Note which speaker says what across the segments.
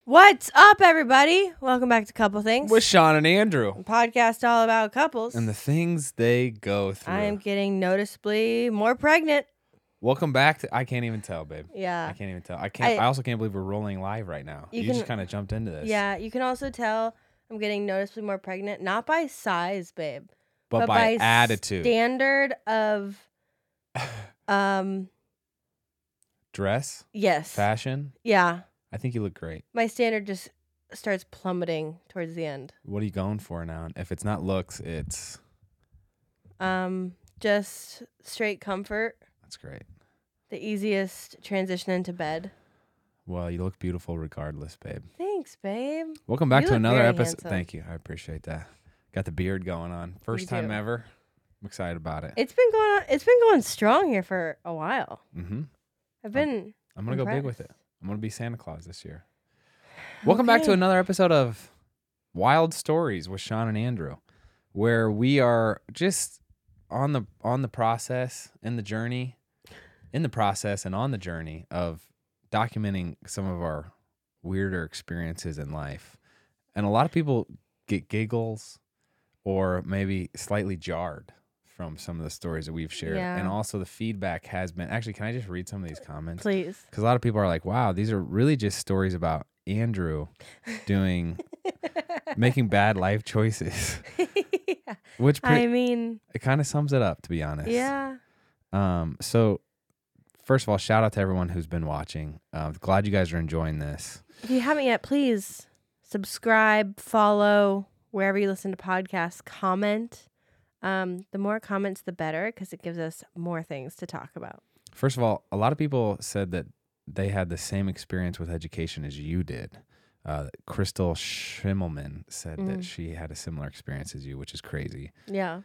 Speaker 1: What's up, everybody? Welcome back to Couple Things,
Speaker 2: With Sean and Andrew.
Speaker 1: a podcast all about couples.
Speaker 2: And the things they go through.
Speaker 1: I am getting noticeably more pregnant.
Speaker 2: Welcome back to I can't even tell, babe.
Speaker 1: Yeah.
Speaker 2: I can't even tell. I also can't believe we're rolling live right now. You just kind of jumped into this.
Speaker 1: Yeah, you can also tell I'm getting noticeably more pregnant, not by size, babe,
Speaker 2: But by attitude.
Speaker 1: Standard of
Speaker 2: Dress?
Speaker 1: yes.
Speaker 2: Fashion?
Speaker 1: Yeah.
Speaker 2: I think you look great.
Speaker 1: My standard just starts plummeting towards the end.
Speaker 2: What are you going for now? If it's not looks, it's
Speaker 1: Just straight comfort.
Speaker 2: That's great.
Speaker 1: The easiest transition into bed.
Speaker 2: Well, you look beautiful regardless, babe.
Speaker 1: Thanks, babe.
Speaker 2: Welcome back
Speaker 1: You
Speaker 2: to
Speaker 1: look
Speaker 2: another
Speaker 1: very
Speaker 2: episode.
Speaker 1: handsome.
Speaker 2: Thank you. I appreciate that. Got the beard going on. First time
Speaker 1: too.
Speaker 2: ever. I'm excited about it.
Speaker 1: It's been going on. It's been going strong here for a while.
Speaker 2: Mm-hmm.
Speaker 1: I've been.
Speaker 2: I'm going to go big with
Speaker 1: impressed.
Speaker 2: it. I'm going to be Santa Claus this year. Welcome back to
Speaker 1: Okay.
Speaker 2: another episode of Wild Stories with Sean and Andrew, where we are just on the process, in the process and on the journey of documenting some of our weirder experiences in life. And a lot of people get giggles or maybe slightly jarred from some of the stories that we've shared.
Speaker 1: Yeah.
Speaker 2: And also the feedback has been, actually, can I just read some of these comments?
Speaker 1: Please.
Speaker 2: Because a lot of people are like, wow, these are really just stories about Andrew making bad life choices,
Speaker 1: Yeah.
Speaker 2: which
Speaker 1: I mean,
Speaker 2: it kind of sums it up, to be honest.
Speaker 1: yeah.
Speaker 2: So first of all, shout out to everyone who's been watching. Glad you guys are enjoying this.
Speaker 1: If you haven't yet, please subscribe, follow wherever you listen to podcasts. Comment. The more comments, the better, because it gives us more things to talk about.
Speaker 2: First of all, a lot of people said that they had the same experience with education as you did. Crystal Schimmelman said that she had a similar experience as you, which is crazy.
Speaker 1: Yeah.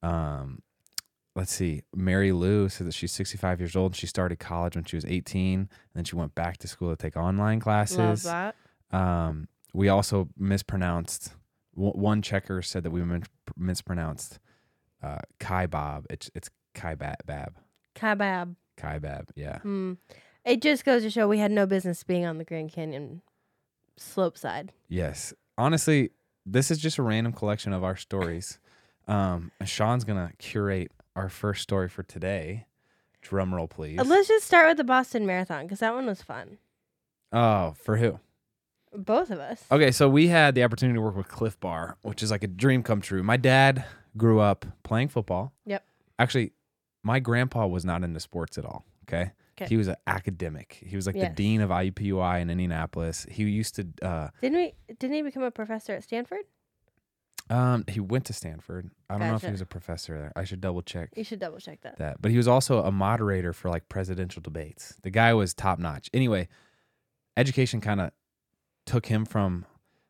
Speaker 2: Let's see. Mary Lou said that she's 65 years old. She started college when she was 18, and then she went back to school to take online classes.
Speaker 1: Love that.
Speaker 2: We also mispronounced. One checker said that we mispronounced Kai Bob. It's Kai Bab.
Speaker 1: Kebab.
Speaker 2: Kai Bab. Yeah.
Speaker 1: It just goes to show we had no business being on the Grand Canyon slope side.
Speaker 2: Yes. Honestly, this is just a random collection of our stories. Sean's gonna curate our first story for today. Drum roll, please.
Speaker 1: Let's just start with the Boston Marathon, because that one was fun.
Speaker 2: Oh, for who?
Speaker 1: Both of us.
Speaker 2: Okay, so we had the opportunity to work with Cliff Bar, which is like a dream come true. My dad grew up playing football.
Speaker 1: Yep.
Speaker 2: Actually, my grandpa was not into sports at all. Okay. He was an academic. He was like the dean of IUPUI in Indianapolis. He used to.
Speaker 1: Didn't he become a professor at Stanford?
Speaker 2: He went to Stanford. I don't know if he
Speaker 1: Gotcha.
Speaker 2: was a professor there. I should double check.
Speaker 1: You should double check that.
Speaker 2: But he was also a moderator for like presidential debates. The guy was top notch. Anyway, education kind of took him from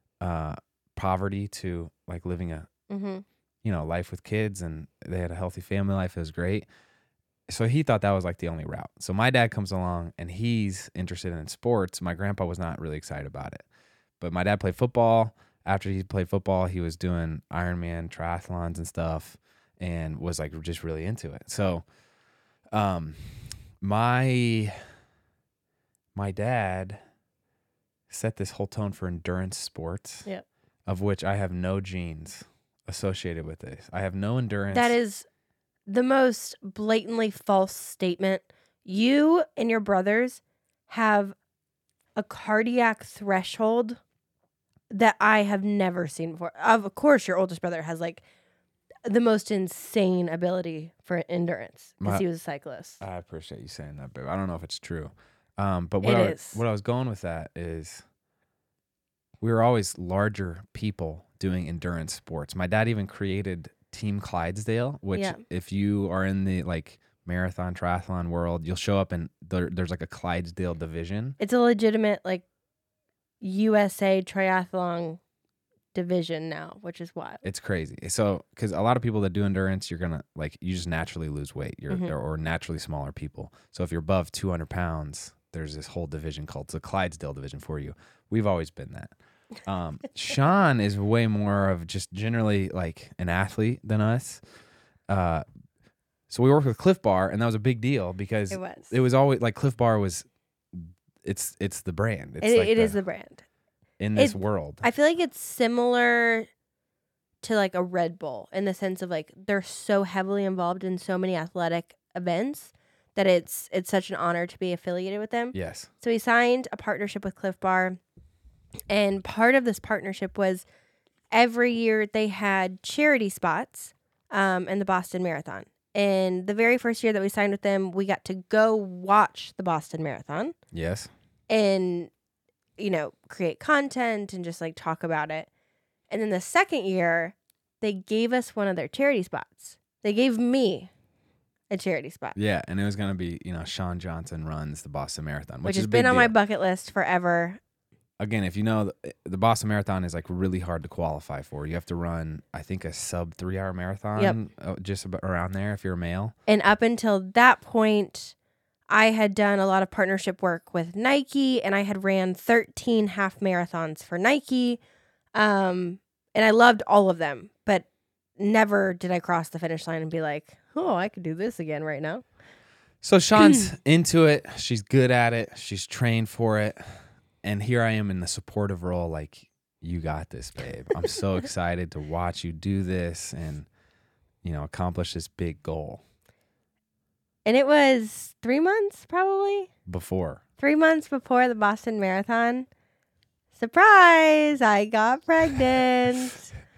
Speaker 2: poverty to like living a life with kids, and they had a healthy family life. It was great. So he thought that was like the only route. So my dad comes along and he's interested in sports. My grandpa was not really excited about it, but my dad played football. After he played football, he was doing Ironman triathlons and stuff, and was like just really into it. So, my dad set this whole tone for endurance sports.
Speaker 1: Yep.
Speaker 2: Of which I have no genes associated with this. I have no endurance.
Speaker 1: That is the most blatantly false statement. You and your brothers have a cardiac threshold that I have never seen before. Of course, your oldest brother has like the most insane ability for endurance because he was a cyclist.
Speaker 2: I appreciate you saying that, babe. I don't know if it's true. But
Speaker 1: It is.
Speaker 2: what I was going with that is we were always larger people doing endurance sports. My dad even created Team Clydesdale, which if you are in the like marathon triathlon world, you'll show up and there's like a Clydesdale division.
Speaker 1: It's a legitimate like USA triathlon division now, which is wild.
Speaker 2: It's crazy. So, because a lot of people that do endurance, you're gonna like you just naturally lose weight. Or naturally smaller people. So if you're above 200 pounds, there's this whole division called the Clydesdale division for you. We've always been that. Sean is way more of just generally like an athlete than us. So we worked with Cliff Bar, and that was a big deal because it was always like Cliff Bar was, it's the brand. It's
Speaker 1: it is the brand.
Speaker 2: in this world.
Speaker 1: I feel like it's similar to like a Red Bull in the sense of like they're so heavily involved in so many athletic events that it's such an honor to be affiliated with them.
Speaker 2: Yes.
Speaker 1: So he signed a partnership with Cliff Bar, and part of this partnership was every year they had charity spots in the Boston Marathon. And the very first year that we signed with them, we got to go watch the Boston Marathon.
Speaker 2: Yes.
Speaker 1: And, create content and just like talk about it. And then the second year, they gave us one of their charity spots. They gave me a charity spot.
Speaker 2: Yeah, and it was going to be, Sean Johnson runs the Boston Marathon, which
Speaker 1: has
Speaker 2: is
Speaker 1: been on
Speaker 2: my
Speaker 1: bucket list forever.
Speaker 2: Again, if you know, the Boston Marathon is like really hard to qualify for. You have to run, I think, a sub 3-hour marathon, just about around there if you're a male.
Speaker 1: And up until that point, I had done a lot of partnership work with Nike, and I had ran 13 half marathons for Nike. And I loved all of them, but never did I cross the finish line and be like, oh, I could do this again right now.
Speaker 2: So Sean's into it. She's good at it. She's trained for it. And here I am in the supportive role, like, you got this, babe. I'm so excited to watch you do this and, accomplish this big goal.
Speaker 1: And it was 3 months, probably?
Speaker 2: Before.
Speaker 1: 3 months before the Boston Marathon. Surprise! I got pregnant.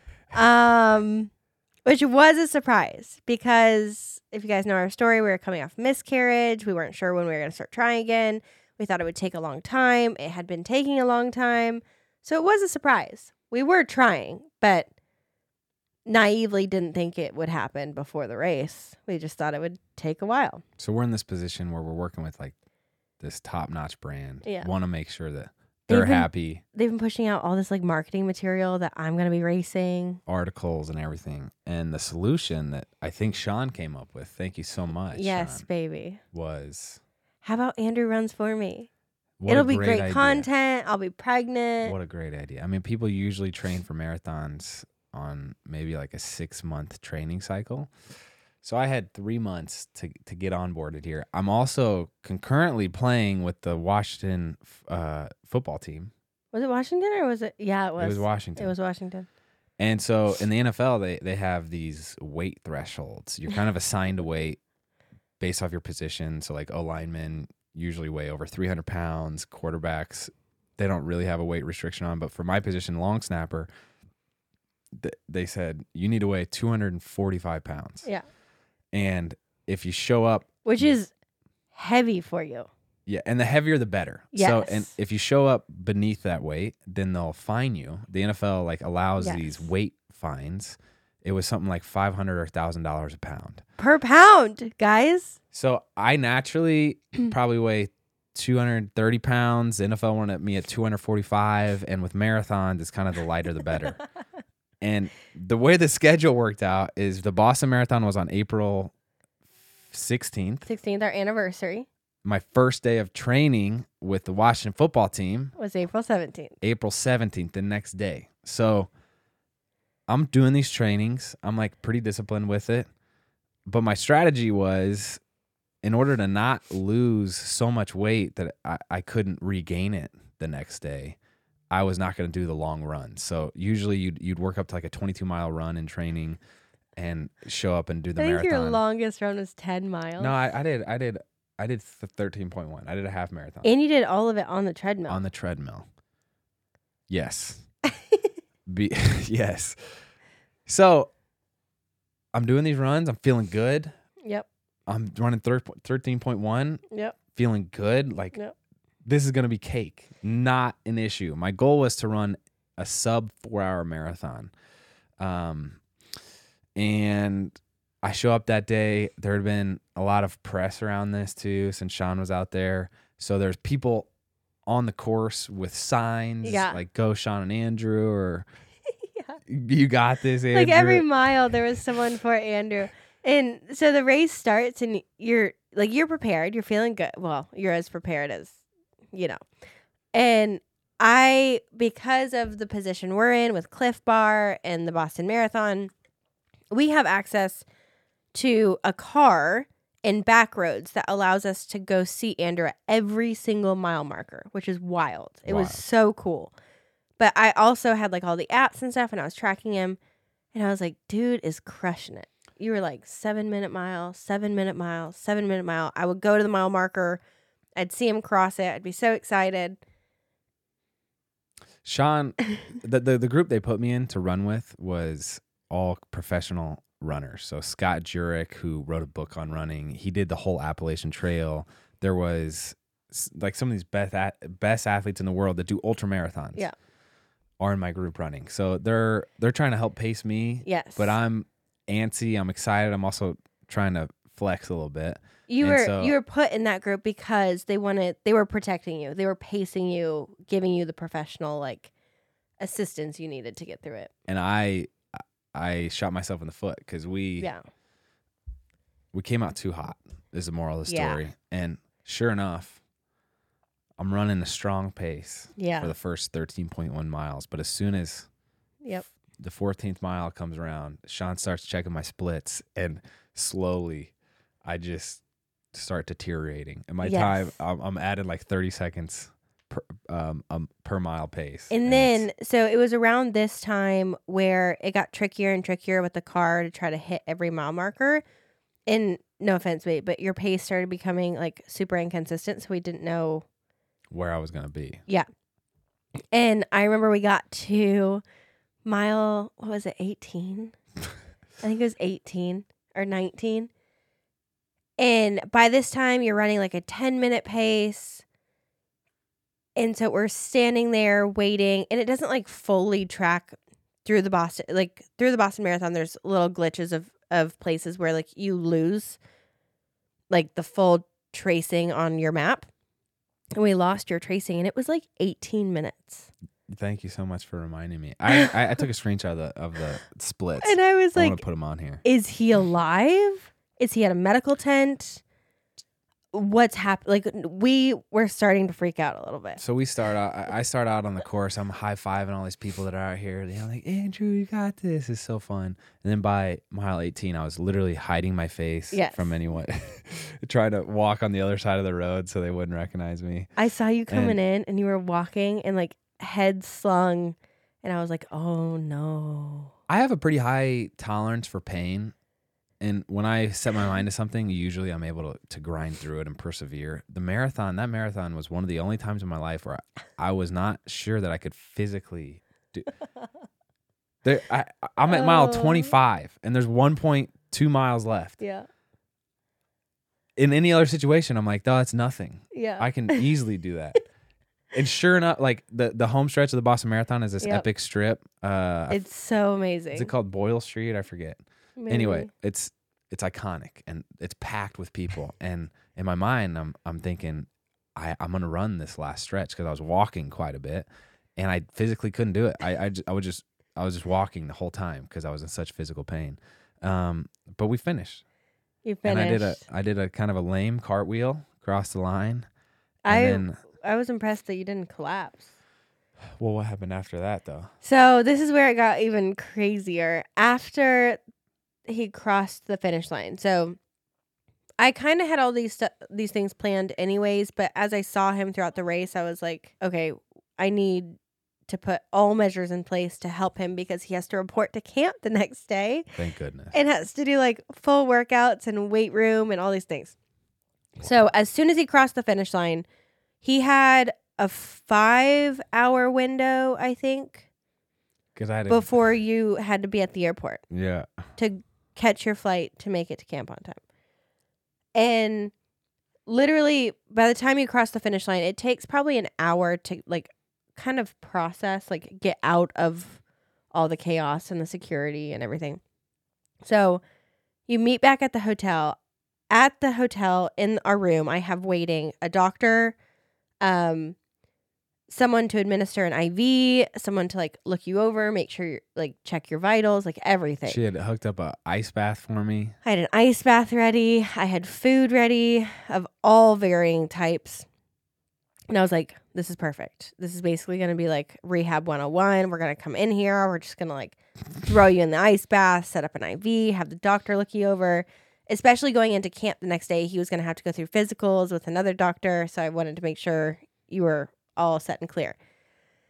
Speaker 1: Which was a surprise because if you guys know our story, we were coming off miscarriage. We weren't sure when we were going to start trying again. We thought it would take a long time. It had been taking a long time. So it was a surprise. We were trying, but naively didn't think it would happen before the race. We just thought it would take a while.
Speaker 2: So we're in this position where we're working with like this top-notch brand.
Speaker 1: Yeah.
Speaker 2: Want to make sure that they're happy.
Speaker 1: They've been pushing out all this like marketing material that I'm going to be racing.
Speaker 2: Articles and everything. And the solution that I think Sean came up with, thank you so much.
Speaker 1: Yes,
Speaker 2: Sean,
Speaker 1: baby.
Speaker 2: was...
Speaker 1: How about Andrew runs for me? It'll be great content. I'll be pregnant.
Speaker 2: What a great idea. I mean, people usually train for marathons on maybe like a 6-month training cycle. So I had 3 months to get onboarded here. I'm also concurrently playing with the Washington football team.
Speaker 1: Was it Washington or was it? Yeah, it was.
Speaker 2: It was Washington.
Speaker 1: It was Washington.
Speaker 2: And so in the NFL, they have these weight thresholds. You're kind of assigned a weight based off your position. So like O-linemen usually weigh over 300 pounds. Quarterbacks, they don't really have a weight restriction on. But for my position, long snapper, they said you need to weigh 245 pounds.
Speaker 1: Yeah.
Speaker 2: And if you show up...
Speaker 1: Which is heavy for you.
Speaker 2: Yeah, and the heavier the better.
Speaker 1: Yes.
Speaker 2: So, and if you show up beneath that weight, then they'll fine you. The NFL like allows these weight fines. It was something like $500 or $1,000 a pound.
Speaker 1: Per pound, guys.
Speaker 2: So I naturally probably weigh 230 pounds. The NFL wanted me at 245. And with marathons, it's kind of the lighter the better. And the way the schedule worked out is the Boston Marathon was on April 16th.
Speaker 1: 16th, our anniversary.
Speaker 2: My first day of training with the Washington football team
Speaker 1: was April 17th.
Speaker 2: April 17th, the next day. So I'm doing these trainings. I'm like pretty disciplined with it. But my strategy was, in order to not lose so much weight that I couldn't regain it the next day, I was not going to do the long run. So usually you'd work up to like a 22-mile run in training and show up and do the marathon.
Speaker 1: I think your longest run was 10 miles.
Speaker 2: No, I did 13.1. I did a half marathon.
Speaker 1: And you did all of it on the treadmill.
Speaker 2: On the treadmill. Yes. Yes. So I'm doing these runs. I'm feeling good.
Speaker 1: Yep.
Speaker 2: I'm running 13.1.
Speaker 1: Yep. Feeling
Speaker 2: good. Like, this is going to be cake. Not an issue. My goal was to run a sub 4-hour marathon. And I show up that day. There had been a lot of press around this too, since Sean was out there. So there's people on the course with signs like "Go Sean and Andrew" or "You got this, Andrew."
Speaker 1: Like every mile, there was someone for Andrew. And so the race starts, and you're prepared. You're feeling good. Well, you're as prepared as And because of the position we're in with Cliff Bar and the Boston Marathon, we have access to a car in back roads that allows us to go see Andrew at every single mile marker, which is wild. It was so cool. But I also had like all the apps and stuff, and I was tracking him, and I was like, dude is crushing it. You were like 7-minute mile, 7-minute mile, 7-minute mile. I would go to the mile marker. I'd see him cross it. I'd be so excited.
Speaker 2: Sean, the group they put me in to run with was all professional runners. So Scott Jurek, who wrote a book on running, he did the whole Appalachian Trail. There was like some of these best athletes in the world that do ultra marathons.
Speaker 1: Yeah.
Speaker 2: Are in my group running. So they're trying to help pace me.
Speaker 1: Yes.
Speaker 2: But I'm antsy. I'm excited. I'm also trying to flex a little bit.
Speaker 1: You were put in that group because they were protecting you. They were pacing you, giving you the professional like assistance you needed to get through it.
Speaker 2: And I shot myself in the foot because we came out too hot is the moral of the story. Yeah. And sure enough, I'm running a strong pace for the first 13.1 miles. But as soon as the 14th mile comes around, Sean starts checking my splits, and slowly I just start deteriorating. And my time, I'm adding like 30 seconds per mile pace.
Speaker 1: And then, so it was around this time where it got trickier and trickier with the car to try to hit every mile marker. And no offense, mate, but your pace started becoming like super inconsistent. So we didn't know
Speaker 2: where I was going to be.
Speaker 1: Yeah. And I remember we got to mile, what was it, 18? I think it was 18 or 19. And by this time, you're running like a 10-minute pace. And so we're standing there waiting, and it doesn't like fully track through the Boston Marathon. There's little glitches of places where like you lose like the full tracing on your map. And we lost your tracing, and it was like 18 minutes.
Speaker 2: Thank you so much for reminding me. I took a screenshot of the splits.
Speaker 1: And I was like, I
Speaker 2: want to put them on here.
Speaker 1: Is he alive? Is he at a medical tent? What's happened? Like, we were starting to freak out a little bit.
Speaker 2: So we start out. I start out on the course. I'm high-fiving all these people that are out here. They're like, Andrew, you got this. It's so fun. And then by mile 18, I was literally hiding my face from anyone, trying to walk on the other side of the road so they wouldn't recognize me.
Speaker 1: I saw you coming in, and you were walking and like head slung, and I was like, oh no.
Speaker 2: I have a pretty high tolerance for pain. And when I set my mind to something, usually I'm able to grind through it and persevere. That marathon was one of the only times in my life where I was not sure that I could physically do. I'm at mile 25, and there's 1.2 miles left.
Speaker 1: Yeah.
Speaker 2: In any other situation, I'm like, no, that's nothing.
Speaker 1: Yeah.
Speaker 2: I can easily do that. And sure enough, like the home stretch of the Boston Marathon is this epic strip.
Speaker 1: It's so amazing.
Speaker 2: Is it called Boyle Street? I forget. Maybe. Anyway, it's iconic, and it's packed with people. And in my mind, I'm thinking I'm gonna run this last stretch because I was walking quite a bit, and I physically couldn't do it. I was just walking the whole time because I was in such physical pain. But we finished.
Speaker 1: You finished.
Speaker 2: And I did a kind of a lame cartwheel across the line.
Speaker 1: I was impressed that you didn't collapse.
Speaker 2: Well, what happened after that, though?
Speaker 1: So this is where it got even crazier. After he crossed the finish line. So I kind of had all these things planned anyways, but as I saw him throughout the race, I was like, okay, I need to put all measures in place to help him because he has to report to camp the next day.
Speaker 2: Thank goodness.
Speaker 1: And has to do like full workouts and weight room and all these things. So as soon as he crossed the finish line, he had a 5-hour window, I think, before you had to be at the airport.
Speaker 2: Yeah.
Speaker 1: To catch your flight to make it to camp on time. And literally, by the time you cross the finish line, it takes probably an hour to like kind of process, like get out of all the chaos and the security and everything. So you meet back at the hotel. At the hotel in our room, I have waiting a doctor, someone to administer an IV, someone to like look you over, make sure you're like check your vitals, like everything.
Speaker 2: She had hooked up a ice bath for me.
Speaker 1: I had an ice bath ready. I had food ready of all varying types. And I was like, this is perfect. This is basically going to be like rehab 101. We're going to come in here. We're just going to like throw you in the ice bath, set up an IV, have the doctor look you over. Especially going into camp the next day, he was going to have to go through physicals with another doctor. So I wanted to make sure you were all set and clear.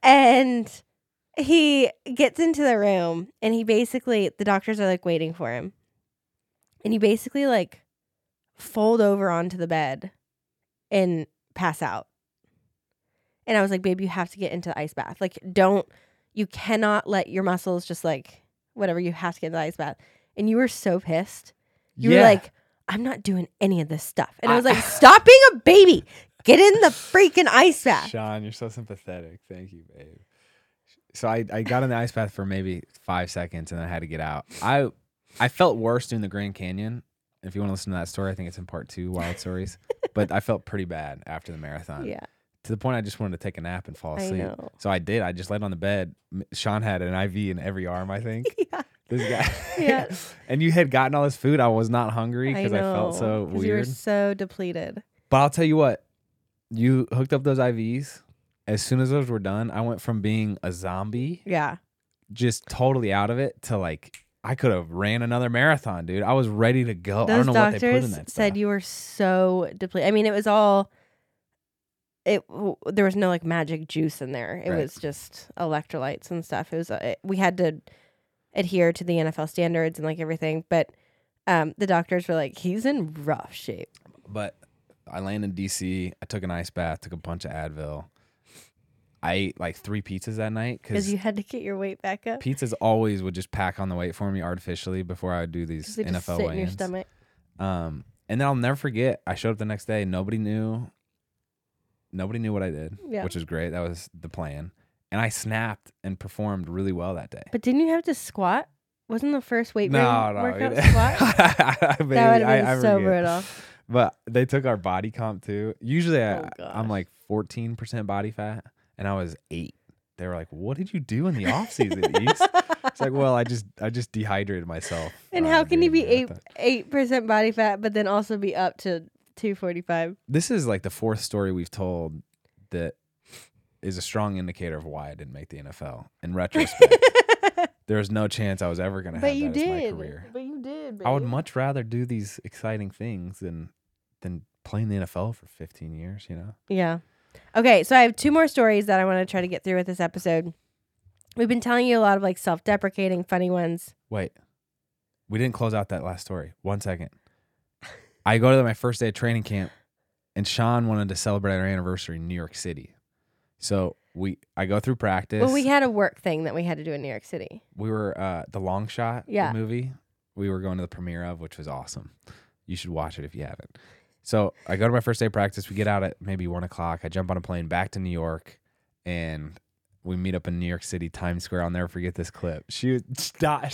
Speaker 1: And he gets into the room and he basically, the doctors are like waiting for him. And you basically like fold over onto the bed and pass out. And I was like, babe, you have to get into the ice bath. Like, you cannot let your muscles just like, whatever, you have to get into the ice bath. And you were so pissed. You were like, I'm not doing any of this stuff. And I was like, stop being a baby. Get in the freaking ice bath.
Speaker 2: Sean, you're so sympathetic. Thank you, babe. So I got in the ice bath for maybe 5 seconds and then I had to get out. I felt worse doing the Grand Canyon. If you want to listen to that story, I think it's in part 2, Wild Stories. But I felt pretty bad after the marathon.
Speaker 1: Yeah.
Speaker 2: To the point I just wanted to take a nap and fall asleep.
Speaker 1: I know.
Speaker 2: So I did. I just laid on the bed. Sean had an IV in every arm, I think.
Speaker 1: Yeah.
Speaker 2: This guy.
Speaker 1: Yeah.
Speaker 2: And you had gotten all this food. I was not hungry because I felt so weird.
Speaker 1: You were so depleted.
Speaker 2: But I'll tell you what. You hooked up those IVs. As soon as those were done, I went from being a zombie.
Speaker 1: Yeah.
Speaker 2: Just totally out of it to like, I could have ran another marathon, dude. I was ready to go.
Speaker 1: Those
Speaker 2: I don't know what they put in
Speaker 1: doctors
Speaker 2: that
Speaker 1: said
Speaker 2: stuff.
Speaker 1: you were so depleted. I mean, it was all. There was no like magic juice in there. It
Speaker 2: Right.
Speaker 1: was just electrolytes and stuff. It was we had to adhere to the NFL standards and like everything. But the doctors were like, he's in rough shape.
Speaker 2: But I landed in DC. I took an ice bath, took a bunch of Advil. I ate like 3 pizzas that night
Speaker 1: Because you had to get your weight back up.
Speaker 2: pizzas always would just pack on the weight for me artificially before I would do these
Speaker 1: They just
Speaker 2: NFL
Speaker 1: sit in your
Speaker 2: weigh-ins.
Speaker 1: stomach.
Speaker 2: And then I'll never forget. I showed up the next day. Nobody knew what I did,
Speaker 1: Yeah.
Speaker 2: which was great. That was the plan. And I snapped and performed really well that day.
Speaker 1: But didn't you have to squat? Wasn't the first weight room workout
Speaker 2: it-
Speaker 1: squat?
Speaker 2: Maybe,
Speaker 1: That would have been
Speaker 2: I
Speaker 1: so
Speaker 2: forget.
Speaker 1: brutal.
Speaker 2: But they took our body comp too. Usually
Speaker 1: Oh,
Speaker 2: I'm
Speaker 1: gosh.
Speaker 2: like 14% body fat, and I was 8. They were like, "What did you do in the off season?" It's like, well, I just dehydrated myself.
Speaker 1: And how can you
Speaker 2: during
Speaker 1: be
Speaker 2: the marathon.
Speaker 1: 8% body fat, but then also be up to 245?
Speaker 2: This is like the 4th story we've told that is a strong indicator of why I didn't make the NFL. In retrospect, there was no chance I was ever going to have
Speaker 1: But
Speaker 2: that
Speaker 1: you
Speaker 2: as my
Speaker 1: did.
Speaker 2: career.
Speaker 1: But you did. Babe.
Speaker 2: I would much rather do these exciting things than playing the NFL for 15 years, you know?
Speaker 1: Yeah. Okay, so I have 2 more stories that I want to try to get through with this episode. We've been telling you a lot of like self-deprecating, funny ones.
Speaker 2: Wait, we didn't close out that last story. 1 second. I go to my first day of training camp, and Sean wanted to celebrate our anniversary in New York City. So I go through practice.
Speaker 1: Well, we had a work thing that we had to do in New York City.
Speaker 2: We were the Long Shot
Speaker 1: Yeah.
Speaker 2: movie. We were going to the premiere of, which was awesome. You should watch it if you haven't. So I go to my first day of practice. We get out at maybe 1 o'clock. I jump on a plane back to New York, and we meet up in New York City, Times Square. I'll never forget this clip. Sean's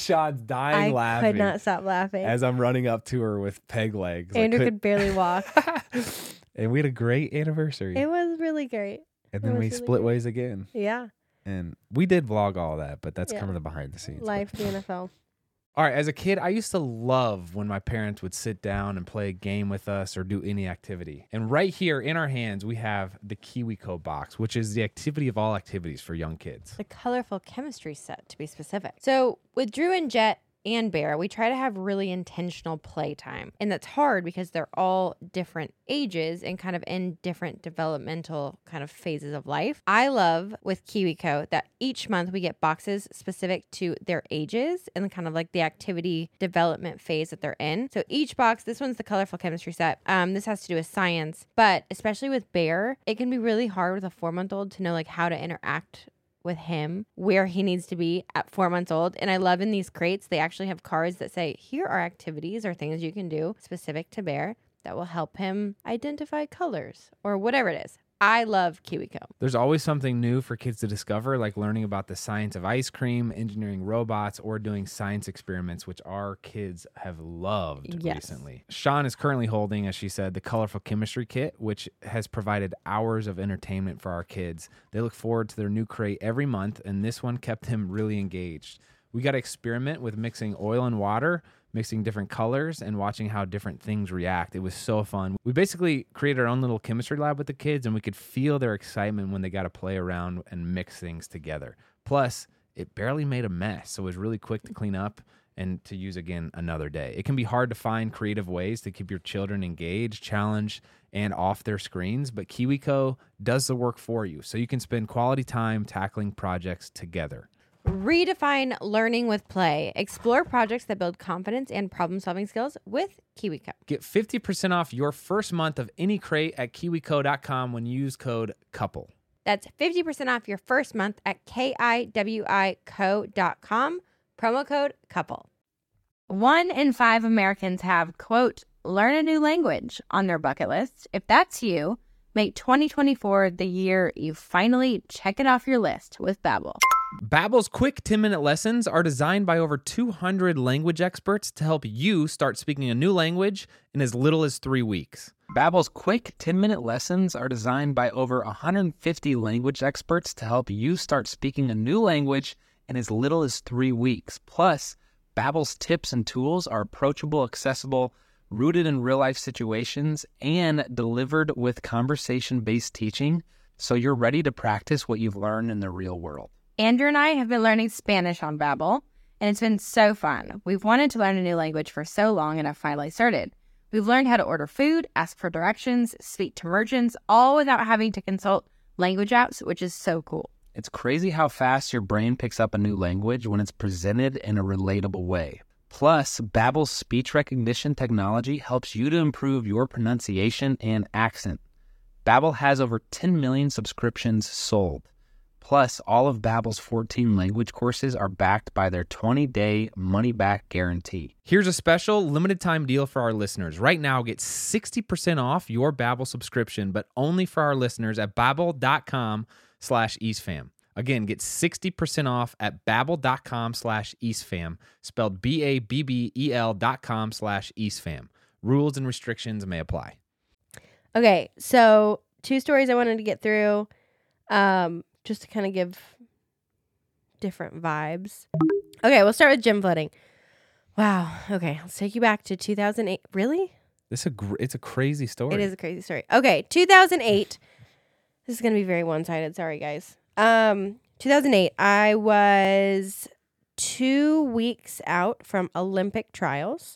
Speaker 2: dying
Speaker 1: I
Speaker 2: laughing
Speaker 1: could not stop laughing.
Speaker 2: as I'm running up to her with peg legs.
Speaker 1: Andrew could barely walk.
Speaker 2: And we had a great anniversary.
Speaker 1: It was really great.
Speaker 2: And then
Speaker 1: was
Speaker 2: we
Speaker 1: really
Speaker 2: split
Speaker 1: great.
Speaker 2: ways again.
Speaker 1: Yeah.
Speaker 2: And we did vlog all that, but that's
Speaker 1: Yeah.
Speaker 2: kind of the behind the scenes. But-
Speaker 1: Life, the NFL.
Speaker 2: All right, as a kid, I used to love when my parents would sit down and play a game with us or do any activity. And right here in our hands, we have the KiwiCo box, which is the activity of all activities for young kids.
Speaker 3: The colorful chemistry set, to be specific. So with Drew and Jet and Bear, we try to have really intentional playtime. And that's hard because they're all different ages and kind of in different developmental kind of phases of life. I love with KiwiCo that each month we get boxes specific to their ages and kind of like the activity development phase that they're in. So each box, this one's the colorful chemistry set. This has to do with science, but especially with Bear, it can be really hard with a 4-month-old to know like how to interact with him, where he needs to be at 4 months old. And I love in these crates, they actually have cards that say, here are activities or things you can do specific to Bear that will help him identify colors or whatever it is. I love KiwiCo.
Speaker 2: There's always something new for kids to discover, like learning about the science of ice cream, engineering robots, or doing science experiments, which our kids have loved
Speaker 1: Yes.
Speaker 2: recently. Sean is currently holding, as she said, the Colorful Chemistry Kit, which has provided hours of entertainment for our kids. They look forward to their new crate every month, and this one kept him really engaged. We got to experiment with mixing oil and water, mixing different colors, and watching how different things react. It was so fun. We basically created our own little chemistry lab with the kids, and we could feel their excitement when they got to play around and mix things together. Plus, it barely made a mess, so it was really quick to clean up and to use again another day. It can be hard to find creative ways to keep your children engaged, challenged, and off their screens, but KiwiCo does the work for you so you can spend quality time tackling projects together.
Speaker 3: Redefine learning with play. Explore projects that build confidence and problem-solving skills with KiwiCo.
Speaker 2: Get 50% off your first month of any crate at kiwico.com when you use code COUPLE.
Speaker 3: That's 50% off your first month at kiwico.com. Promo code COUPLE.
Speaker 4: 1 in 5 Americans have, quote, learn a new language on their bucket list. If that's you, make 2024 the year you finally check it off your list with Babbel.
Speaker 2: Babbel's quick 10-minute lessons are designed by over 200 language experts to help you start speaking a new language in as little as 3 weeks.
Speaker 5: Babbel's quick 10-minute lessons are designed by over 150 language experts to help you start speaking a new language in as little as 3 weeks. Plus, Babbel's tips and tools are approachable, accessible, rooted in real-life situations, and delivered with conversation-based teaching, so you're ready to practice what you've learned in the real world.
Speaker 4: Andrew and I have been learning Spanish on Babbel, and it's been so fun. We've wanted to learn a new language for so long, and have finally started. We've learned how to order food, ask for directions, speak to merchants, all without having to consult language apps, which is so cool.
Speaker 5: It's crazy how fast your brain picks up a new language when it's presented in a relatable way. Plus, Babbel's speech recognition technology helps you to improve your pronunciation and accent. Babbel has over 10 million subscriptions sold. Plus, all of Babbel's 14 language courses are backed by their 20-day money-back guarantee.
Speaker 2: Here's a special limited-time deal for our listeners. Right now, get 60% off your Babbel subscription, but only for our listeners at babbel.com/EastFam. Again, get 60% off at babbel.com/EastFam, spelled BABBEL.com/EastFam. Rules and restrictions may apply.
Speaker 1: Okay, so 2 stories I wanted to get through. Just to kind of give different vibes. Okay, we'll start with gym flooding. Wow. Okay, let's take you back to 2008. Really?
Speaker 2: It's a crazy story.
Speaker 1: It is a crazy story. Okay, 2008. This is going to be very one-sided. Sorry, guys. 2008, I was 2 weeks out from Olympic trials.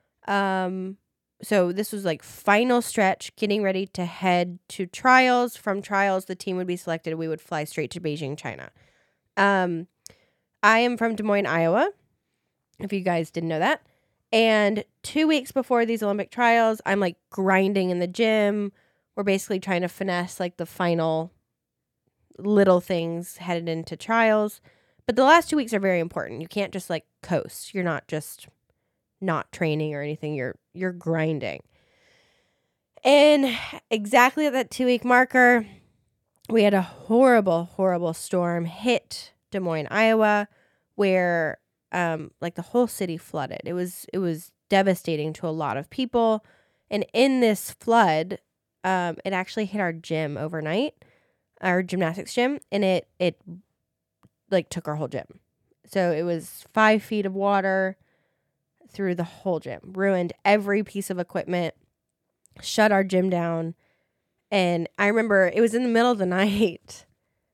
Speaker 1: So this was like final stretch, getting ready to head to trials. From trials, the team would be selected. We would fly straight to Beijing, China. I am from Des Moines, Iowa, if you guys didn't know that. And 2 weeks before these Olympic trials, I'm like grinding in the gym. We're basically trying to finesse like the final little things headed into trials. But the last 2 weeks are very important. You can't just like coast. You're not just not training or anything. You're grinding. And exactly at that 2 week marker, we had a horrible, horrible storm hit Des Moines, Iowa, where like the whole city flooded. It was devastating to a lot of people. And in this flood, it actually hit our gym overnight, our gymnastics gym, and it like took our whole gym. So it was 5 feet of water through the whole gym, ruined every piece of equipment, shut our gym down. And I remember it was in the middle of the night.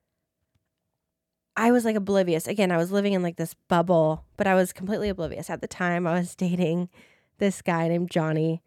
Speaker 1: I was like oblivious. Again, I was living in like this bubble, but I was completely oblivious. At the time, I was dating this guy named Johnny.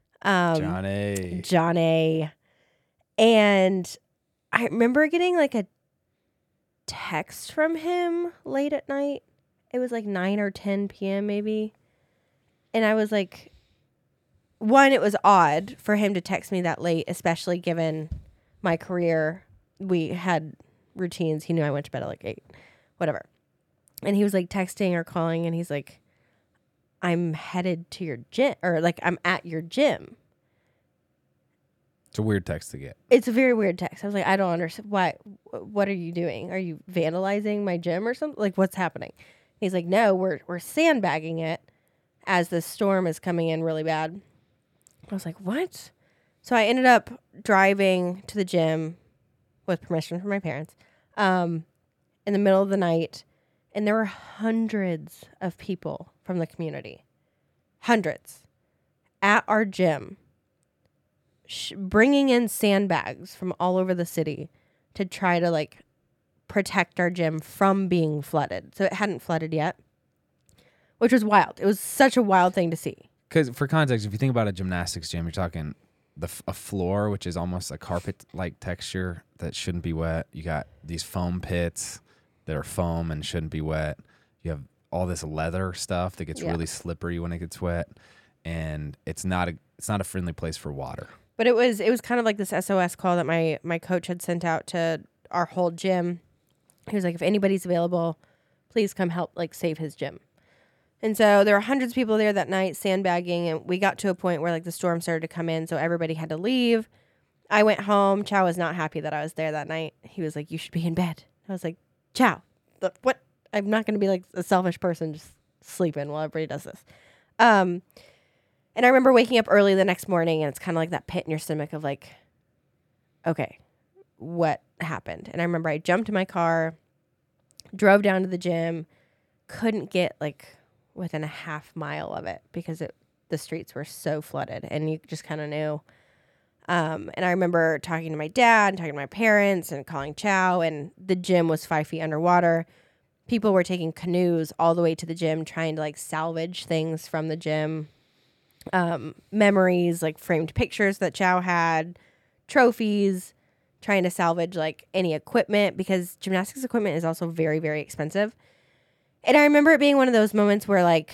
Speaker 1: Johnny. And I remember getting like a text from him late at night. It was like 9 or 10 p.m. maybe. And I was like, one, it was odd for him to text me that late, especially given my career. We had routines. He knew I went to bed at like 8, whatever. And he was like texting or calling, and he's like, I'm headed to your gym, or like I'm at your gym.
Speaker 2: It's a weird text to get.
Speaker 1: It's a very weird text. I was like, I don't understand. What are you doing? Are you vandalizing my gym or something? Like, what's happening? He's like, no, we're sandbagging it as the storm is coming in really bad. I was like, what? So I ended up driving to the gym with permission from my parents in the middle of the night. And there were hundreds of people from the community. Hundreds. At our gym. Bringing in sandbags from all over the city to try to like protect our gym from being flooded. So it hadn't flooded yet, which was wild. It was such a wild thing to see.
Speaker 2: Because for context, if you think about a gymnastics gym, you're talking a floor, which is almost a carpet-like texture that shouldn't be wet. You got these foam pits that are foam and shouldn't be wet. You have all this leather stuff that gets
Speaker 1: Yeah.
Speaker 2: really slippery when it gets wet, and it's not a friendly place for water.
Speaker 1: But it was kind of like this SOS call that my coach had sent out to our whole gym. He was like, if anybody's available, please come help like save his gym. And so there were hundreds of people there that night sandbagging, and we got to a point where like the storm started to come in, so everybody had to leave. I went home. Chow was not happy that I was there that night. He was like, you should be in bed. I was like, Chow, what? I'm not going to be like a selfish person just sleeping while everybody does this. And I remember waking up early the next morning, and it's kind of like that pit in your stomach of like, okay, what happened? And I remember I jumped in my car, drove down to the gym, couldn't get like within a half mile of it because the streets were so flooded, and you just kind of knew. And I remember talking to my dad and talking to my parents and calling Chow, and the gym was 5 feet underwater. People were taking canoes all the way to the gym, trying to like salvage things from the gym. Memories, like framed pictures that Chow had, trophies, trying to salvage like any equipment, because gymnastics equipment is also very, very expensive. And I remember it being one of those moments where like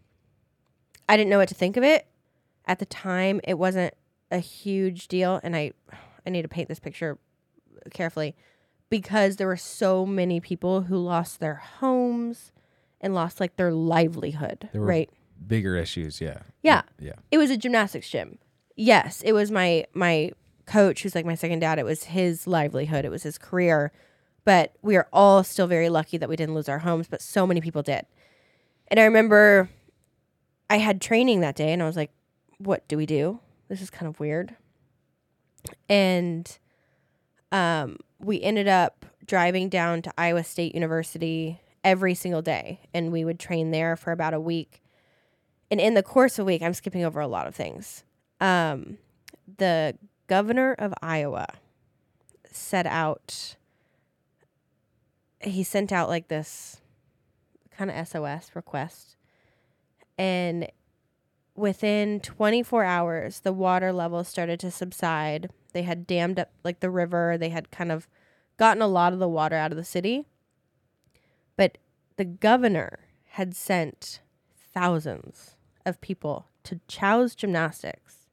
Speaker 1: I didn't know what to think of it. At the time, it wasn't a huge deal, and I need to paint this picture carefully, because there were so many people who lost their homes and lost like their livelihood,
Speaker 2: There were
Speaker 1: right?
Speaker 2: bigger issues, yeah.
Speaker 1: Yeah.
Speaker 2: Yeah.
Speaker 1: It was a gymnastics gym. Yes, it was my coach, who's like my second dad. It was his livelihood. It was his career. But we are all still very lucky that we didn't lose our homes, but so many people did. And I remember I had training that day, and I was like, what do we do? This is kind of weird. And we ended up driving down to Iowa State University every single day, and we would train there for about a week. And in the course of a week, I'm skipping over a lot of things. The governor of Iowa sent out like this kind of SOS request. And within 24 hours, the water level started to subside. They had dammed up like the river. They had kind of gotten a lot of the water out of the city. But the governor had sent thousands of people to Chow's Gymnastics,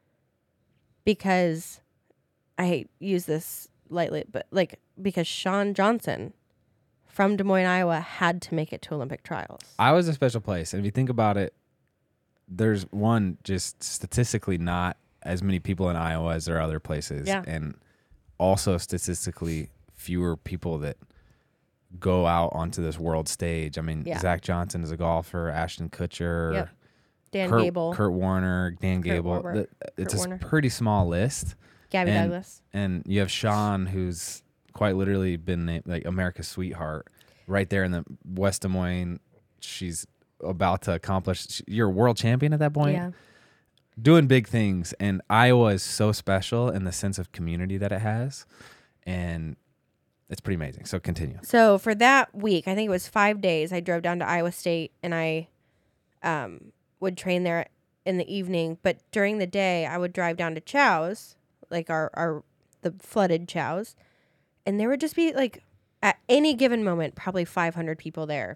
Speaker 1: because I use this lightly, but like because Shawn Johnson from Des Moines, Iowa had to make it to Olympic trials.
Speaker 2: Iowa's a special place. And if you think about it, there's one, just statistically not as many people in Iowa as there are other places.
Speaker 1: Yeah.
Speaker 2: And also statistically fewer people that go out onto this world stage. I mean,
Speaker 1: Yeah.
Speaker 2: Zach Johnson is a golfer, Ashton Kutcher,
Speaker 1: Yep. Dan
Speaker 2: Kurt,
Speaker 1: Gable,
Speaker 2: Kurt Warner, Dan Gable.
Speaker 1: Warburg,
Speaker 2: It's
Speaker 1: Kurt
Speaker 2: a
Speaker 1: Warner.
Speaker 2: pretty small list.
Speaker 1: Gabby
Speaker 2: and-
Speaker 1: Douglas.
Speaker 2: And you have Shawn, who's quite literally been named like America's sweetheart right there in the West Des Moines. She's about to accomplish, you're a world champion at that point.
Speaker 1: Yeah.
Speaker 2: Doing big things. And Iowa is so special in the sense of community that it has. And it's pretty amazing. So continue.
Speaker 1: So for that week, I think it was 5 days, I drove down to Iowa State, and I would train there in the evening. But during the day, I would drive down to Chow's, like the flooded Chow's, and there would just be like at any given moment probably 500 people there,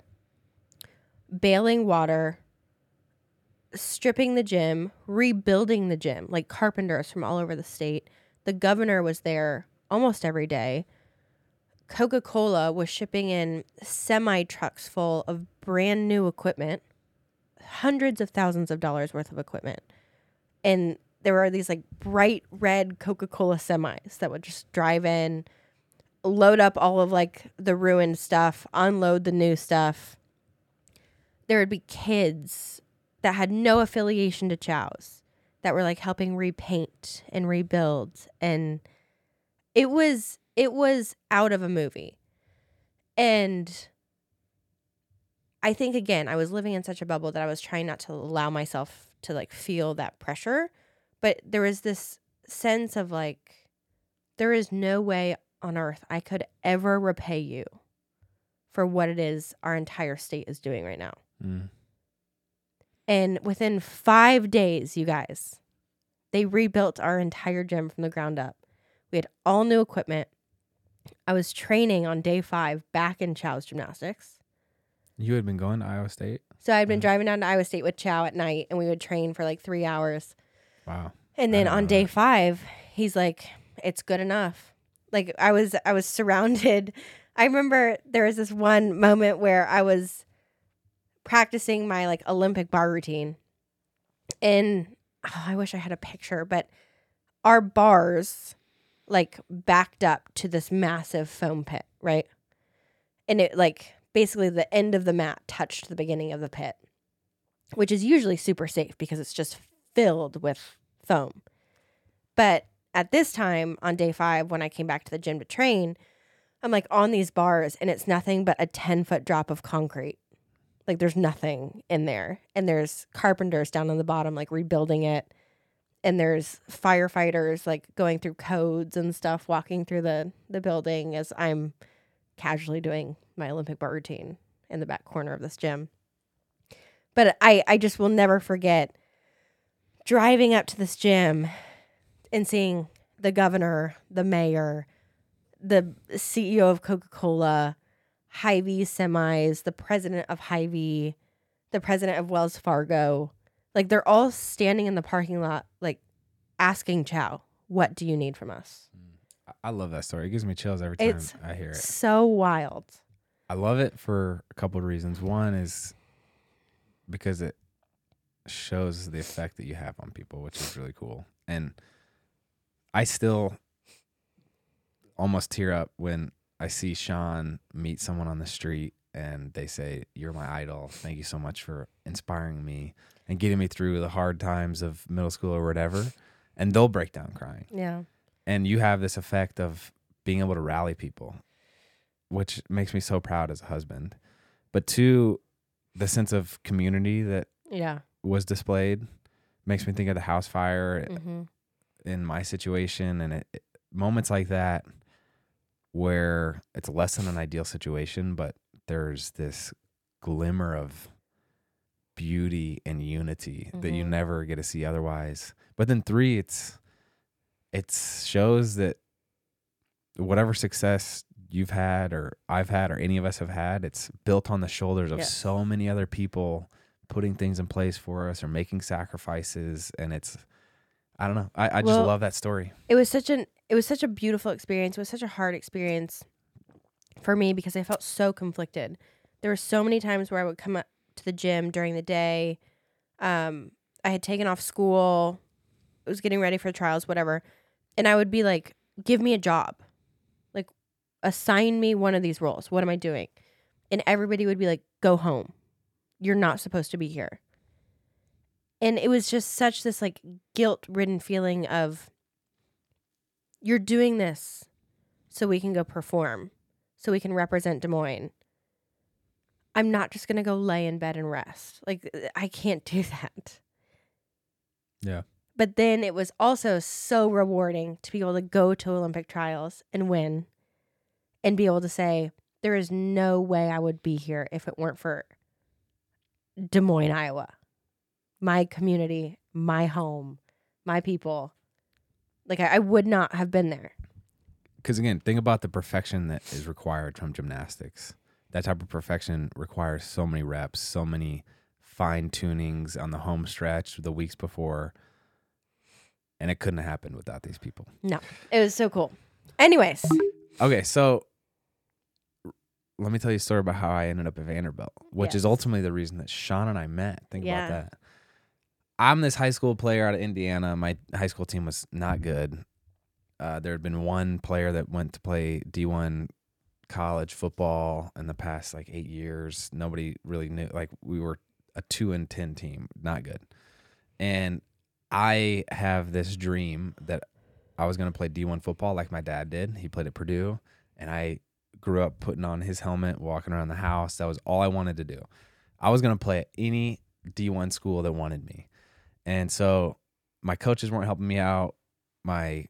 Speaker 1: bailing water, stripping the gym, rebuilding the gym, like carpenters from all over the state. The governor was there almost every day. Coca-Cola was shipping in semi-trucks full of brand new equipment, hundreds of thousands of dollars worth of equipment. And there were these like bright red Coca-Cola semis that would just drive in, load up all of like the ruined stuff, unload the new stuff. There would be kids that had no affiliation to Chow's that were like helping repaint and rebuild. And it was out of a movie. And I think, again, I was living in such a bubble that I was trying not to allow myself to like feel that pressure. But there was this sense of like, there is no way on earth I could ever repay you for what it is our entire state is doing right now.
Speaker 2: Mm.
Speaker 1: And within 5 days, you guys, They rebuilt our entire gym from the ground up. We had all new equipment. I was training on day 5 back in Chow's Gymnastics.
Speaker 2: You had been going to Iowa State?
Speaker 1: So I'd been driving down to Iowa State with Chow at night, and we would train for like 3 hours.
Speaker 2: Wow.
Speaker 1: And then on day 5, he's like, it's good enough. Like I was surrounded. I remember there was this one moment where I was practicing my like Olympic bar routine. And I wish I had a picture, but our bars like backed up to this massive foam pit, right? And it like basically the end of the mat touched the beginning of the pit, which is usually super safe because it's just filled with foam. But at this time on day 5, when I came back to the gym to train, I'm like on these bars and it's nothing but a 10-foot drop of concrete. Like there's nothing in there. And there's carpenters down on the bottom, like rebuilding it. And there's firefighters like going through codes and stuff, walking through the building as I'm casually doing my Olympic bar routine in the back corner of this gym. But I just will never forget driving up to this gym and seeing the governor, the mayor, the CEO of Coca-Cola, Hy-Vee semis, the president of Hy-Vee, the president of Wells Fargo. Like they're all standing in the parking lot, like asking Chow, what do you need from us?
Speaker 2: I love that story. It gives me chills every time
Speaker 1: It's
Speaker 2: I hear it.
Speaker 1: so wild.
Speaker 2: I love it for a couple of reasons. One is because it shows the effect that you have on people, which is really cool. And I still almost tear up when I see Sean meet someone on the street and they say, "You're my idol. Thank you so much for inspiring me and getting me through the hard times of middle school or whatever." And they'll break down crying.
Speaker 1: Yeah.
Speaker 2: And you have this effect of being able to rally people, which makes me so proud as a husband. But 2, the sense of community that
Speaker 1: Yeah.
Speaker 2: was displayed makes me think of the house fire
Speaker 1: Mm-hmm.
Speaker 2: in my situation. And moments like that where it's less than an ideal situation, but there's this glimmer of beauty and unity that you
Speaker 1: Mhm.
Speaker 2: never get to see otherwise. But then 3, it shows that whatever success you've had or I've had or any of us have had, it's built on the shoulders of
Speaker 1: Yes.
Speaker 2: so many other people putting things in place for us or making sacrifices. And it's, I don't know. I just
Speaker 1: Well,
Speaker 2: love that story.
Speaker 1: It was such a beautiful experience. It was such a hard experience for me because I felt so conflicted. There were so many times where I would come up to the gym during the day. I had taken off school. I was getting ready for trials, whatever. And I would be like, give me a job. Like, assign me one of these roles. What am I doing? And everybody would be like, go home. You're not supposed to be here. And it was just such this like guilt-ridden feeling of, you're doing this so we can go perform, so we can represent Des Moines. I'm not just going to go lay in bed and rest. Like, I can't do that.
Speaker 2: Yeah.
Speaker 1: But then it was also so rewarding to be able to go to Olympic trials and win and be able to say, there is no way I would be here if it weren't for Des Moines, Iowa. My community, my home, my people. Like, I would not have been there.
Speaker 2: Because again, think about the perfection that is required from gymnastics. That type of perfection requires so many reps, so many fine tunings on the home stretch the weeks before. And it couldn't have happened without these people.
Speaker 1: No, it was so cool. Anyways.
Speaker 2: Okay, so let me tell you a story about how I ended up at Vanderbilt, which is
Speaker 1: Yes.
Speaker 2: ultimately the reason that Sean and I met. Think
Speaker 1: Yeah.
Speaker 2: about that. I'm this high school player out of Indiana. My high school team was not good. There had been one player that went to play D1 college football in the past like 8 years. Nobody really knew. Like, we were a 2-10 team, not good. And I have this dream that I was going to play D1 football like my dad did. He played at Purdue, and I grew up putting on his helmet, walking around the house. That was all I wanted to do. I was going to play at any D1 school that wanted me. And so my coaches weren't helping me out. My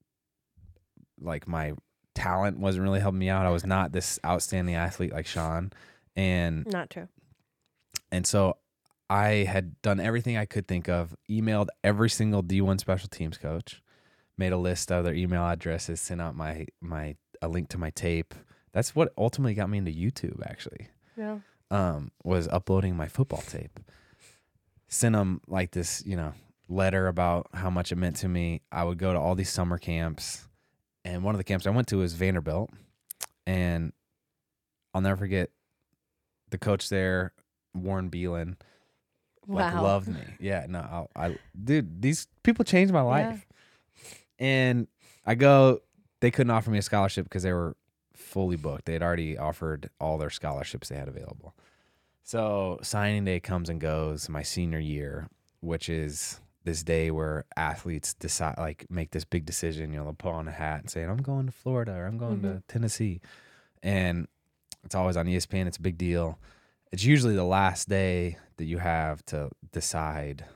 Speaker 2: talent wasn't really helping me out. I was not this outstanding athlete like Sean. And
Speaker 1: Not true.
Speaker 2: so I had done everything I could think of, emailed every single D1 special teams coach, made a list of their email addresses, sent out a link to my tape. That's what ultimately got me into YouTube, actually.
Speaker 1: Yeah.
Speaker 2: Was uploading my football tape. Sent them like this, letter about how much it meant to me. I would go to all these summer camps, and one of the camps I went to was Vanderbilt, and I'll never forget the coach there, Warren Beelan,
Speaker 1: Wow.
Speaker 2: loved me. Yeah, no, dude, these people changed my life. And I go, they couldn't offer me a scholarship because they were fully booked. They had already offered all their scholarships they had available. So signing day comes and goes, my senior year, which is this day where athletes decide, like, make this big decision. They'll put on a hat and say, I'm going to Florida or I'm going to Tennessee. And it's always on ESPN. It's a big deal. It's usually the last day that you have to decide,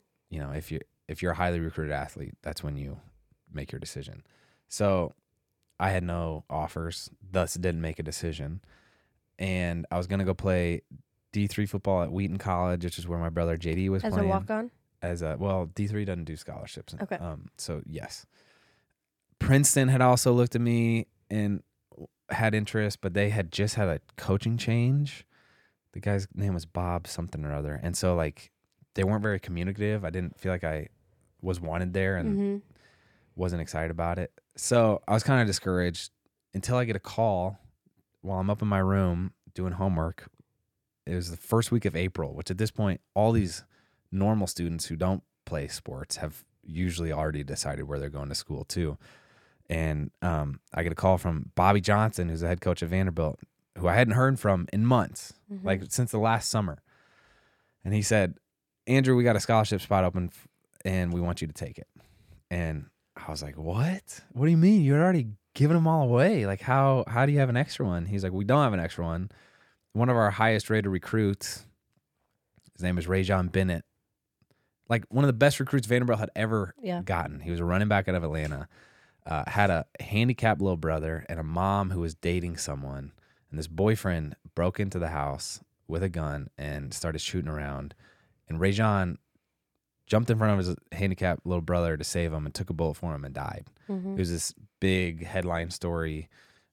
Speaker 2: if you're a highly recruited athlete, that's when you make your decision. So I had no offers, thus didn't make a decision. And I was going to go play D3 football at Wheaton College, which is where my brother JD was
Speaker 1: As
Speaker 2: playing.
Speaker 1: a walk-on?
Speaker 2: D3 doesn't do scholarships.
Speaker 1: Okay.
Speaker 2: So yes. Princeton had also looked at me and had interest, but they had just had a coaching change. The guy's name was Bob something or other. And so, like, they weren't very communicative. I didn't feel like I was wanted there and wasn't excited about it. So I was kind of discouraged until I get a call while I'm up in my room doing homework. It was the first week of April, which at this point, all these normal students who don't play sports have usually already decided where they're going to school too. And I get a call from Bobby Johnson, who's the head coach of Vanderbilt, who I hadn't heard from in months, like since the last summer. And he said, Andrew, we got a scholarship spot open and we want you to take it. And I was like, what? What do you mean? You're already giving them all away. Like, how do you have an extra one? He's like, we don't have an extra one. One of our highest rated recruits, his name is Rajon Bennett, like one of the best recruits Vanderbilt had ever gotten. He was a running back out of Atlanta, had a handicapped little brother and a mom who was dating someone. And this boyfriend broke into the house with a gun and started shooting around. And Rajon jumped in front of his handicapped little brother to save him and took a bullet for him and died. It was this big headline story.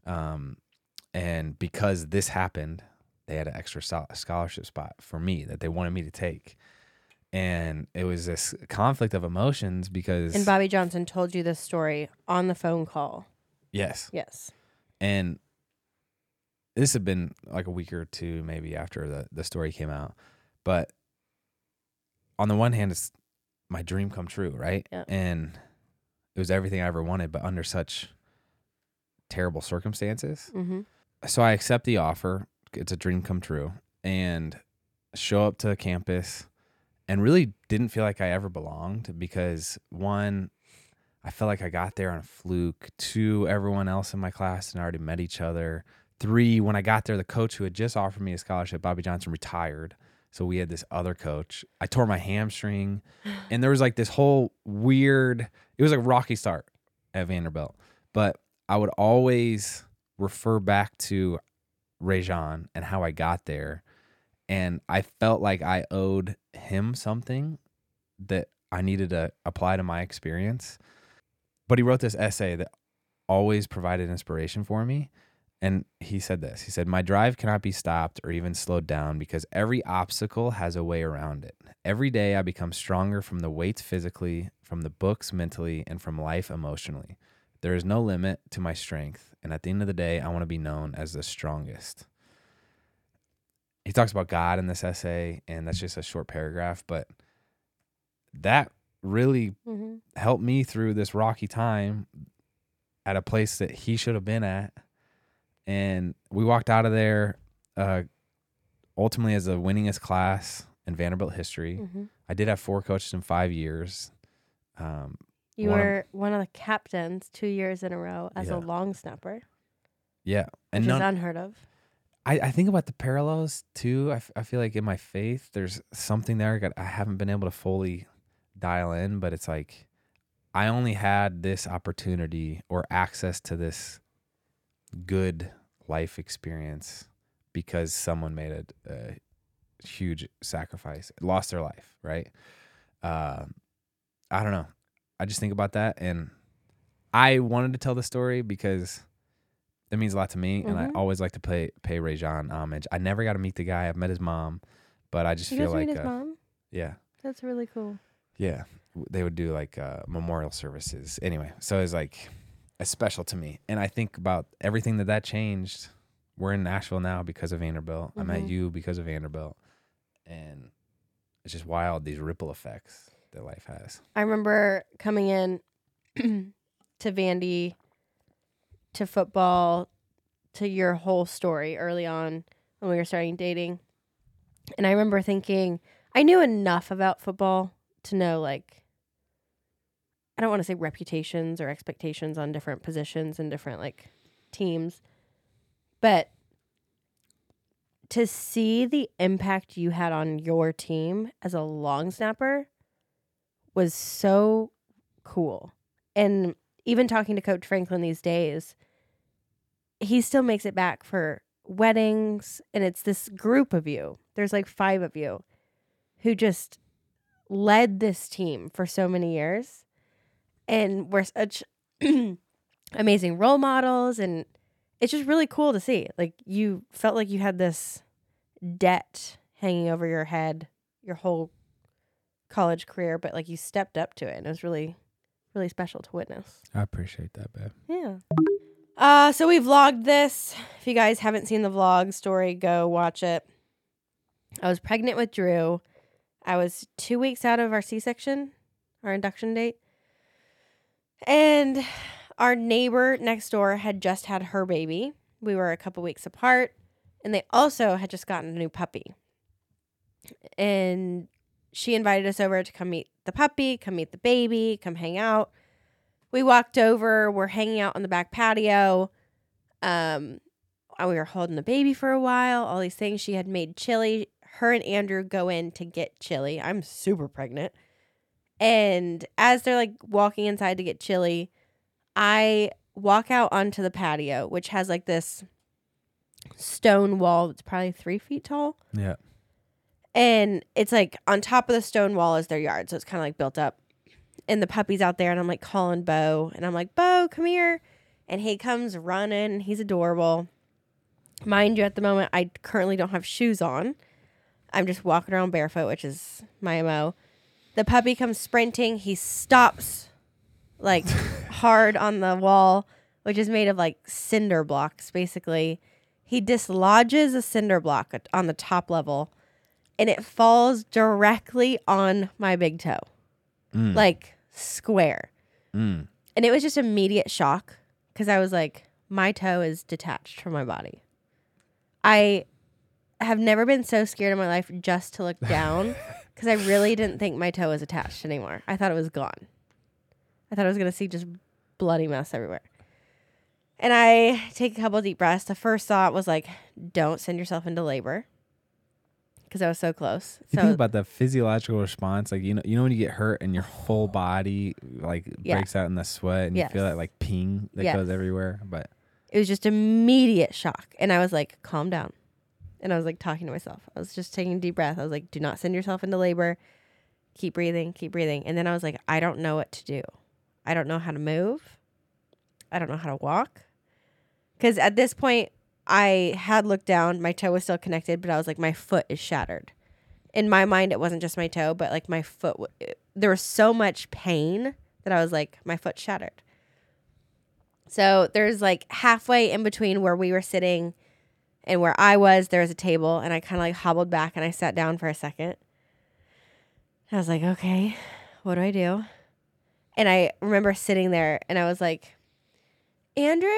Speaker 2: And because this happened, they had an extra scholarship spot for me that they wanted me to take. And it was this conflict of emotions because...
Speaker 1: And Bobby Johnson told you this story on the phone call.
Speaker 2: Yes.
Speaker 1: Yes.
Speaker 2: And this had been like a week or two maybe after the story came out. But on the one hand, it's my dream come true, right?
Speaker 1: Yeah.
Speaker 2: And it was everything I ever wanted, but under such terrible circumstances. So I accept the offer. It's a dream come true. And show up to campus and really didn't feel like I ever belonged because, one, I felt like I got there on a fluke. Two, everyone else in my class had already met each other. Three, when I got there, the coach who had just offered me a scholarship, Bobby Johnson, retired. So we had this other coach. I tore my hamstring. And there was like this whole weird, it was like a rocky start at Vanderbilt. But I would always refer back to Rajon and how I got there. And I felt like I owed him something that I needed to apply to my experience. But he wrote this essay that always provided inspiration for me. And he said this. He said, my drive cannot be stopped or even slowed down because every obstacle has a way around it. Every day I become stronger from the weights physically, from the books mentally, and from life emotionally. There is no limit to my strength. And at the end of the day, I want to be known as the strongest. He talks about God in this essay, and that's just a short paragraph, but that really helped me through this rocky time at a place that he should have been at. And we walked out of there ultimately as the winningest class in Vanderbilt history. I did have 4 coaches in 5 years.
Speaker 1: You were one of the captains 2 years in a row as
Speaker 2: Yeah.
Speaker 1: a long snapper,
Speaker 2: Yeah. And
Speaker 1: which is unheard of.
Speaker 2: I think about the parallels too. I feel like in my faith, there's something there I haven't been able to fully dial in, but it's like I only had this opportunity or access to this good life experience because someone made a huge sacrifice, lost their life, right? I don't know. I just think about that, and I wanted to tell the story because it means a lot to me, and I always like to pay Rajon homage. I never got to meet the guy. I've met his mom, but I just
Speaker 1: You
Speaker 2: feel
Speaker 1: guys
Speaker 2: like
Speaker 1: meet his mom?
Speaker 2: yeah,
Speaker 1: That's really cool.
Speaker 2: yeah, they would do like memorial services. Anyway, so it's like it's special to me, and I think about everything that changed. We're in Nashville now because of Vanderbilt. I met you because of Vanderbilt, and it's just wild, these ripple effects that life has.
Speaker 1: I remember coming in to Vandy, to football, to your whole story early on when we were starting dating. And I remember thinking, I knew enough about football to know, like, I don't want to say reputations or expectations on different positions and different, like, teams. But to see the impact you had on your team as a long snapper was so cool. And even talking to Coach Franklin these days, he still makes it back for weddings. And it's this group of you. There's like 5 of you who just led this team for so many years. And we're such amazing role models. And it's just really cool to see. Like, you felt like you had this debt hanging over your head your whole college career, but like you stepped up to it, and it was really, really special to witness.
Speaker 2: I appreciate that, babe.
Speaker 1: Yeah. So we vlogged this. If you guys haven't seen the vlog story, go watch it. I was pregnant with Drew. I was 2 weeks out of our C-section, our induction date. And our neighbor next door had just had her baby. We were a couple weeks apart, and they also had just gotten a new puppy. And she invited us over to come meet the puppy, come meet the baby, come hang out. We walked over. We're hanging out on the back patio. We were holding the baby for a while. All these things. She had made chili. Her and Andrew go in to get chili. I'm super pregnant. And as they're like walking inside to get chili, I walk out onto the patio, which has like this stone wall that's probably 3 feet tall.
Speaker 2: Yeah.
Speaker 1: And it's like on top of the stone wall is their yard. So it's kind of like built up. And the puppy's out there, and I'm like calling Bo. And I'm like, Bo, come here. And he comes running. He's adorable. Mind you, at the moment, I currently don't have shoes on. I'm just walking around barefoot, which is my MO. The puppy comes sprinting. He stops like hard on the wall, which is made of like cinder blocks, basically. He dislodges a cinder block on the top level, and it falls directly on my big toe, like square. And it was just immediate shock because I was like, my toe is detached from my body. I have never been so scared in my life just to look down because I really didn't think my toe was attached anymore. I thought it was gone. I thought I was going to see just bloody mess everywhere. And I take a couple of deep breaths. The first thought was like, don't send yourself into labor, because I was so close.
Speaker 2: You think about the physiological response, like you know when you get hurt and your whole body like breaks out in the sweat, and you feel that like ping that goes everywhere. But
Speaker 1: it was just immediate shock, and I was like, calm down. And I was like talking to myself. I was just taking a deep breath. I was like, do not send yourself into labor. Keep breathing, keep breathing. And then I was like, I don't know what to do. I don't know how to move. I don't know how to walk. Because at this point, I had looked down. My toe was still connected, but I was like, my foot is shattered. In my mind, it wasn't just my toe, but like my foot. There was so much pain that I was like, my foot's shattered. So there's like halfway in between where we were sitting and where I was, there was a table, and I kind of like hobbled back and I sat down for a second. I was like, okay, what do I do? And I remember sitting there, and I was like, Andrew,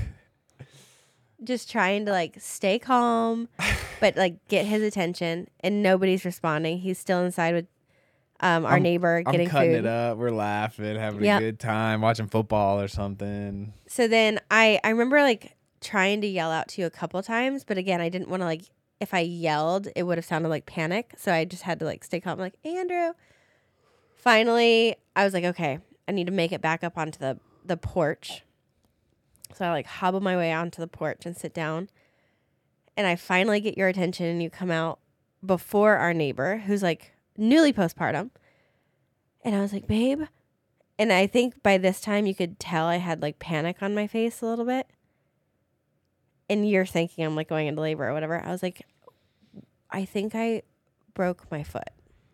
Speaker 1: just trying to like stay calm, but like get his attention, and nobody's responding. He's still inside with our neighbor getting
Speaker 2: I'm cutting
Speaker 1: food.
Speaker 2: it up. We're laughing, having a good time, watching football or something.
Speaker 1: So then I remember like trying to yell out to you a couple times, but again, I didn't want to like, if I yelled, it would have sounded like panic. So I just had to like stay calm, like, Andrew. Finally, I was like, okay, I need to make it back up onto the porch. So I like hobble my way onto the porch and sit down. And I finally get your attention, and you come out, before our neighbor who's like newly postpartum. And I was like, babe. And I think by this time you could tell I had like panic on my face a little bit. And you're thinking I'm like going into labor or whatever. I was like, I think I broke my foot.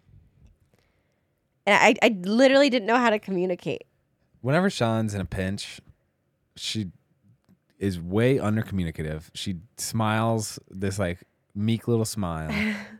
Speaker 1: And I literally didn't know how to communicate.
Speaker 2: Whenever Sean's in a pinch, she is way under communicative. She smiles this like meek little smile,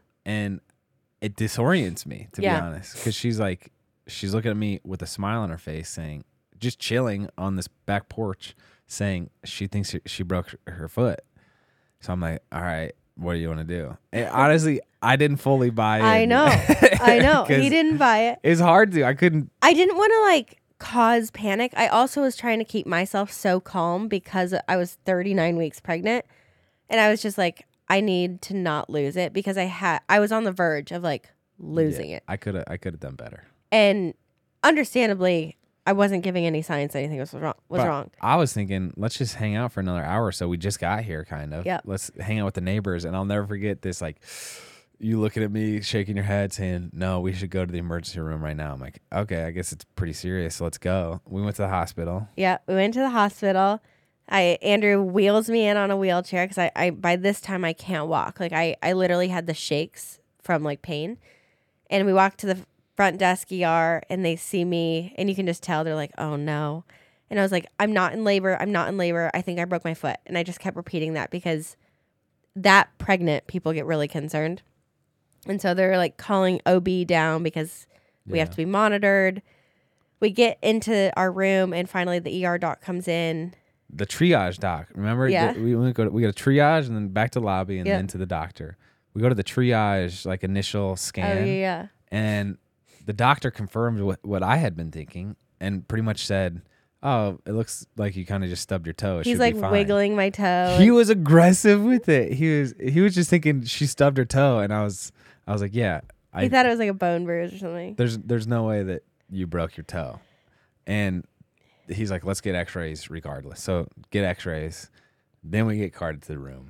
Speaker 2: and it disorients me, to be honest, because she's looking at me with a smile on her face, saying, just chilling on this back porch, saying she thinks she broke her foot. So I'm like, all right, what do you want to do? And honestly, I didn't fully buy it.
Speaker 1: I know. He didn't buy it.
Speaker 2: It's hard to. I didn't
Speaker 1: want to like cause panic. I also was trying to keep myself so calm because I was 39 weeks pregnant, and I was just like, I need to not lose it because I was on the verge of like losing it.
Speaker 2: I could have done better.
Speaker 1: And understandably, I wasn't giving any signs that anything was wrong.
Speaker 2: I was thinking, let's just hang out for another hour or so. We just got here, kind of.
Speaker 1: Yep.
Speaker 2: Let's hang out with the neighbors. And I'll never forget this, like, you looking at me, shaking your head, saying, no, we should go to the emergency room right now. I'm like, okay, I guess it's pretty serious. So let's go. We went to the hospital.
Speaker 1: Yeah, we went to the hospital. Andrew wheels me in on a wheelchair because I by this time I can't walk. Like I literally had the shakes from like pain. And we walked to the front desk ER and they see me and you can just tell they're like, oh no. And I was like, I'm not in labor. I think I broke my foot. And I just kept repeating that because that pregnant people get really concerned. And so they're like calling OB down because we have to be monitored. We get into our room and finally the ER doc comes in.
Speaker 2: The triage doc. Remember?
Speaker 1: Yeah.
Speaker 2: We go to triage and then back to lobby and then to the doctor. We go to the triage, like initial scan.
Speaker 1: Oh, yeah.
Speaker 2: And the doctor confirmed what I had been thinking and pretty much said, oh, it looks like you kind of just stubbed your toe.
Speaker 1: He's like wiggling my toe.
Speaker 2: He was aggressive with it. He was just thinking she stubbed her toe. And I was like, yeah.
Speaker 1: He thought it was like a bone bruise or something.
Speaker 2: There's no way that you broke your toe. And he's like, let's get x-rays regardless. So get x-rays. Then we get carted to the room.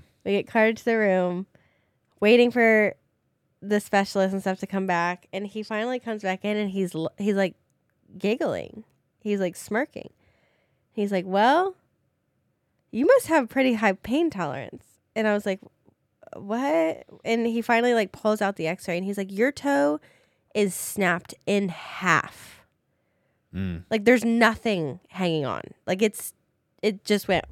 Speaker 1: Waiting for the specialist and stuff to come back. And he finally comes back in and he's like giggling. He's like smirking. He's like, well, you must have pretty high pain tolerance. And I was like, what? And he finally like pulls out the x-ray and he's like, your toe is snapped in half. Like there's nothing hanging on. Like it just went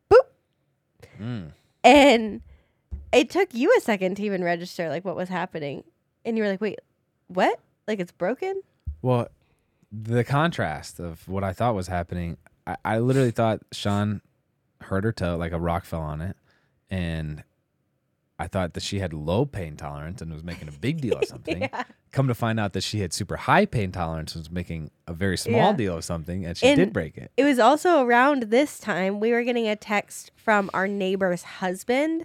Speaker 1: boop. And it took you a second to even register like what was happening. And you were like, wait, what? Like it's broken?
Speaker 2: Well, the contrast of what I thought was happening, I literally thought Sean hurt her toe, like a rock fell on it. And I thought that she had low pain tolerance and was making a big deal of something.
Speaker 1: Yeah.
Speaker 2: Come to find out that she had super high pain tolerance and was making a very small deal of something, and she did break it.
Speaker 1: It was also around this time we were getting a text from our neighbor's husband,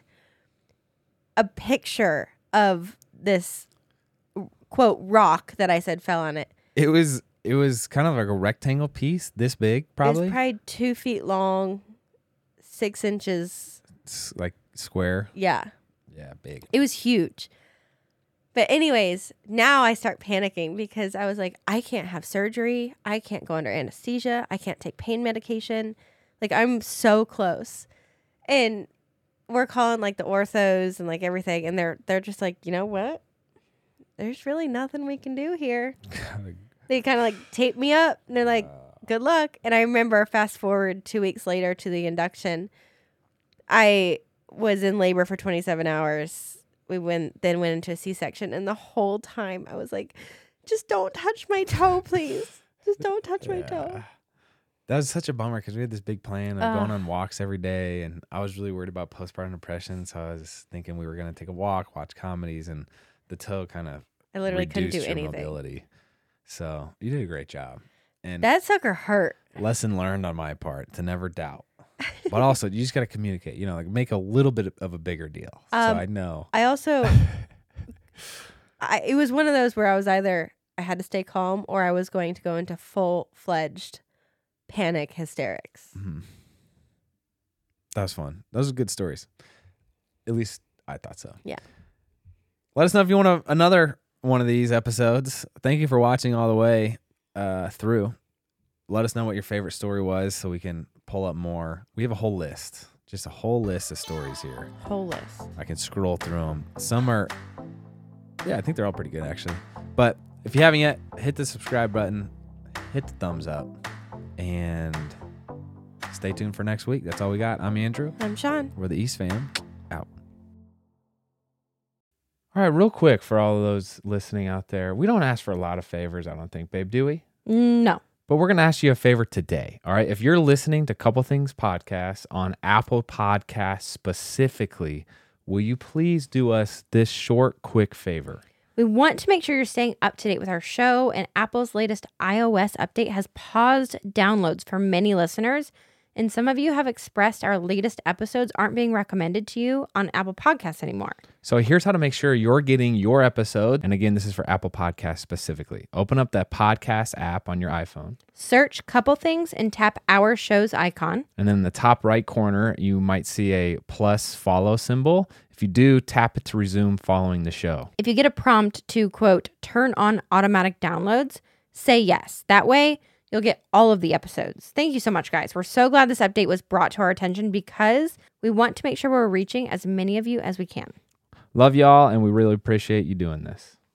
Speaker 1: a picture of this quote rock that I said fell on it.
Speaker 2: It was kind of like a rectangle piece, this big, probably.
Speaker 1: It was probably 2 feet long, 6 inches.
Speaker 2: It's like square.
Speaker 1: Yeah.
Speaker 2: Yeah, big.
Speaker 1: It was huge. But anyways, now I start panicking because I was like, I can't have surgery. I can't go under anesthesia. I can't take pain medication. Like I'm so close. And we're calling like the orthos and like everything. And they're just like, you know what? There's really nothing we can do here. They kind of like tape me up and they're like, good luck. And I remember fast forward 2 weeks later to the induction. I was in labor for 27 hours. We went into a C-section. And the whole time I was like, just don't touch my toe, please. Just don't touch my toe.
Speaker 2: That was such a bummer because we had this big plan of going on walks every day. And I was really worried about postpartum depression. So I was thinking we were going to take a walk, watch comedies, and the toe kind of
Speaker 1: I literally couldn't do
Speaker 2: reduced your
Speaker 1: anything.
Speaker 2: mobility. So you did a great job. And
Speaker 1: That sucker hurt.
Speaker 2: lesson learned on my part to never doubt. But also, you just got to communicate, like make a little bit of a bigger deal. So I know.
Speaker 1: I also, it was one of those where I was either I had to stay calm or I was going to go into full-fledged panic hysterics.
Speaker 2: Mm-hmm. That was fun. Those are good stories. At least I thought so.
Speaker 1: Yeah.
Speaker 2: Let us know if you want another one of these episodes. Thank you for watching all the way through. Let us know what your favorite story was so we can pull up more. We have a whole list, just a whole list of stories here.
Speaker 3: Whole list.
Speaker 2: I can scroll through them. Some are, I think they're all pretty good actually. But if you haven't yet, hit the subscribe button, hit the thumbs up, and stay tuned for next week. That's all we got. I'm Andrew.
Speaker 1: I'm Sean.
Speaker 2: We're the East Fam. Out. All right, real quick for all of those listening out there, we don't ask for a lot of favors, I don't think, babe, do we?
Speaker 3: No.
Speaker 2: But we're going to ask you a favor today, all right? If you're listening to Couple Things Podcast on Apple Podcasts specifically, will you please do us this short, quick favor?
Speaker 3: We want to make sure you're staying up to date with our show, and Apple's latest iOS update has paused downloads for many listeners, and some of you have expressed our latest episodes aren't being recommended to you on Apple Podcasts anymore.
Speaker 2: So here's how to make sure you're getting your episode. And again, this is for Apple Podcasts specifically. Open up that podcast app on your iPhone.
Speaker 3: Search Couple Things and tap our show's icon.
Speaker 2: And then in the top right corner, you might see a plus follow symbol. If you do, tap it to resume following the show.
Speaker 3: If you get a prompt to, quote, turn on automatic downloads, say yes. That way, you'll get all of the episodes. Thank you so much, guys. We're so glad this update was brought to our attention because we want to make sure we're reaching as many of you as we can.
Speaker 2: Love y'all, and we really appreciate you doing this.